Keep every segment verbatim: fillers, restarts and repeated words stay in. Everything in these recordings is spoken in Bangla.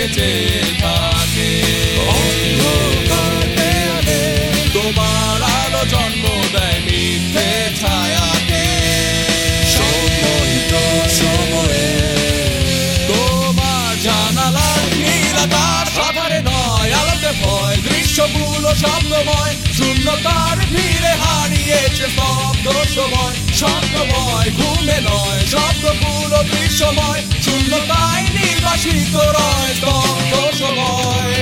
চোখে চেয়ে থাকে অন্ধকার দেয়ালে তোমার আলো জন্ম দেয় মিথ্যে ছায়াকে সময় তো সময়ে তোমার জানালার নীল আকাশ আধারে নয় আলোতে ভয় দৃশ্যগুলো শব্দময় শূন্যতার ভিড়ে হারিয়েছে স্তব্ধ সময় শব্দময় ঘুমে নয় শব্দগুলো দৃশ্যময় শূন্যতায় নির্বাসিত রয় স্তব্ধ সময়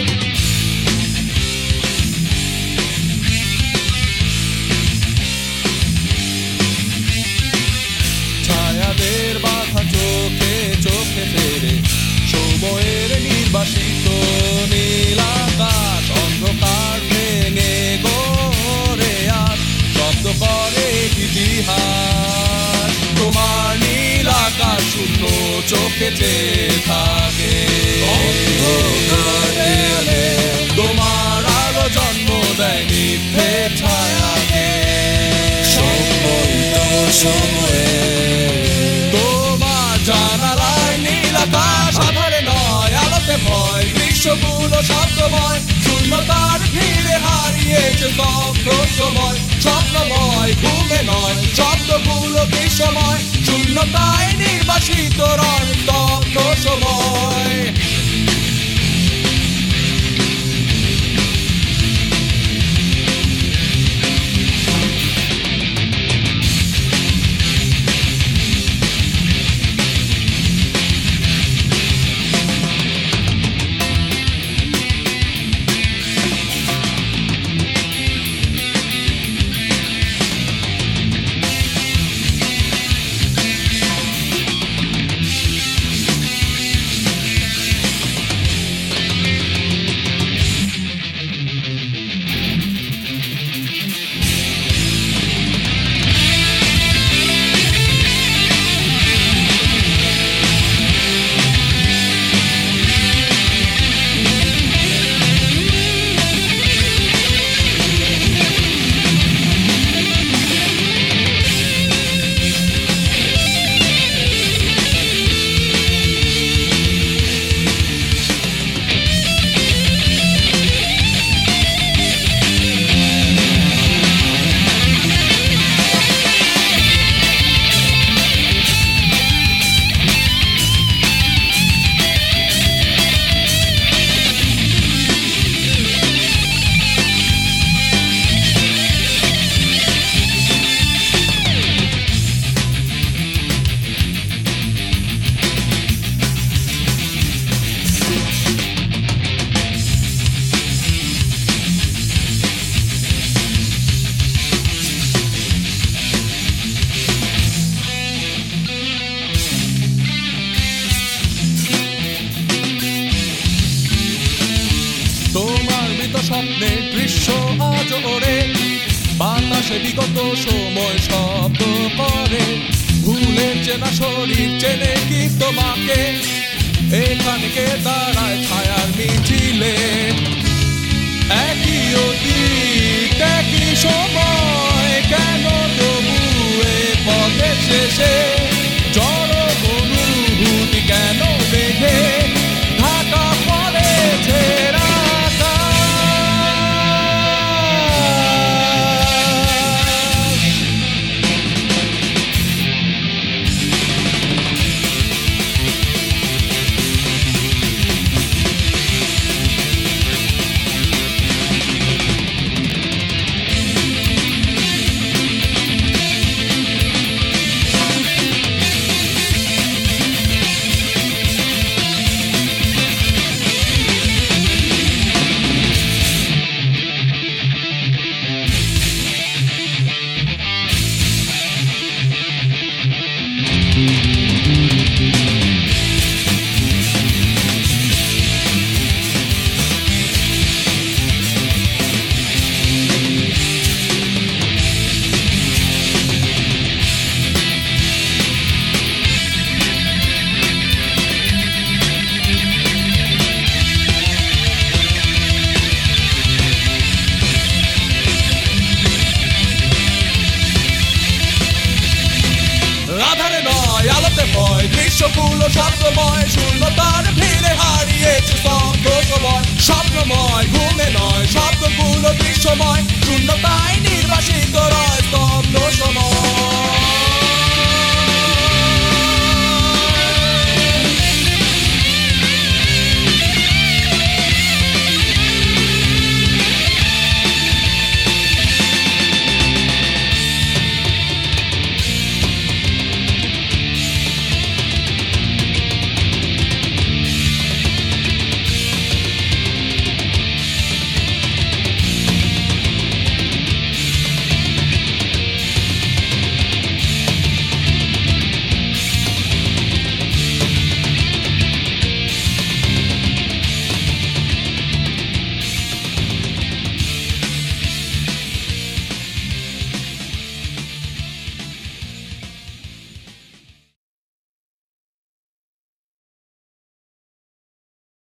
ছায়াদের বাধা চোখে চোখে ফেরে সময়ের নির্বাসিত নীল আকাশ অন্ধকার ভেঙে গড়ে আর শব্দ করে ইতিহাস তোমার নীল আকাশ শূন্য চোখে চেয়ে থাকে অন্ধকার দেয়ালে তোমার আলো জন্ম দেয় মিথ্যে ছায়াকে সময় তো সময়ে তোমার জানালায় নীল আকাশ আধারে নয় আলোতে ভয় দৃশ্যগুলো শব্দময় শূন্যতার ভিড়ে হারিয়েছে স্তব্ধ সময় স্বপ্নময় ঘুমে নয় শব্দগুলো দৃশ্যময় শূন্যতায় নির্বাসিত রয় স্তব্ধ সময় স্বপ্নের দৃশ্য আজ ওরে বাতাসে বিগত সময় শব্দ করে ভুলের চেনা শরীর চেনে কি তোমাকে এখানে কে দাঁড়ায় ছায়ার মিছিলে একই অতীত একই সময় কেন তবু এ পথের শেষে জড় অনুভূতি কেন দেখে ঢাকা পড়েছে দৃশ্যগুলো শব্দময় শূন্যতার ভিড়ে হারিয়ে হয়েছে স্তব্ধ সময়, স্বপ্নময় ঘুমে নয়, শব্দগুলো দৃশ্যময়, শূন্যতায় নির্বাসিত রয় স্তব্ধ সময়।